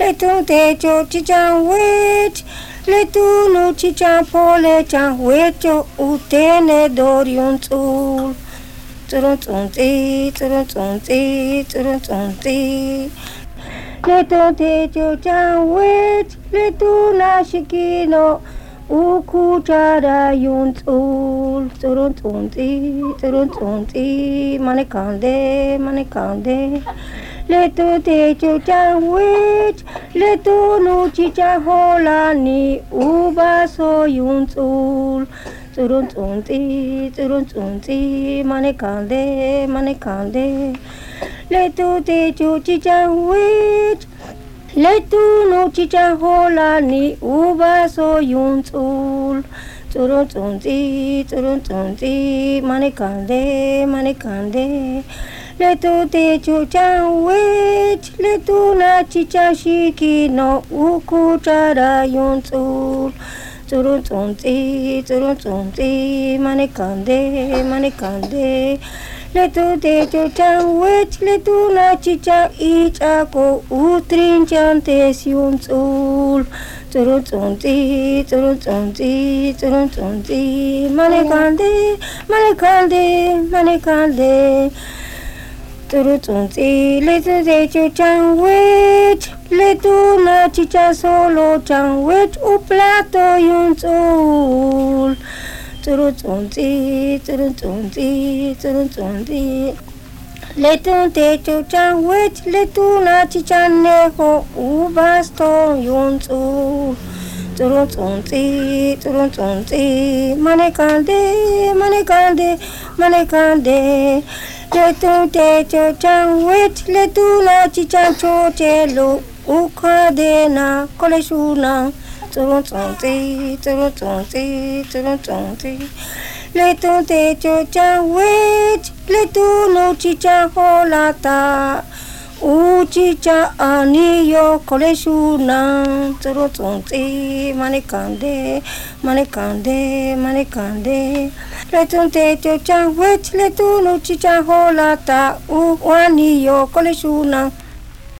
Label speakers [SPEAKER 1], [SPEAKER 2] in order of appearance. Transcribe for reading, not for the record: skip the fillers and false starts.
[SPEAKER 1] le tu te cho chi chan wet le tu no chi chan po le chan wet cho utene dorion tul turun tunti turun tunti turun tunti le tu te cho chan wet le tu na shikino ukuchara yun tul turun tunti mane kande le tu te cho chan wet le tu no chi chan hola ni uba so yun tul turun tunti mane kande le tu te cho chi chan wet le tu no chi chan hola ni uba so yun tul turun tunti mane kande le tu te cho chan wet le tu na chi chan shiki no ukuchara yun tul turun tunti mane kande le tu te cho chan wet le tu na chi chan icha ko utrin chan te yun tul turun tunti mane kande turun tunti le tu te cho chan wet le tu na chi chan solo chan wet u plato yun tul turun tunti le tu te cho chan wet le tu na chi chan neho u basto yun tul turun tunti mane kande le tu te cho chan wet le tu na chi chan cho chelo u cadena cole suna turun tunti le tu te cho chan wet le tu no chi chan holata u chi chan anillo cole suna turun tunti mane kande le tu te cho chan wet le tu no chi chan holata u anillo cole suna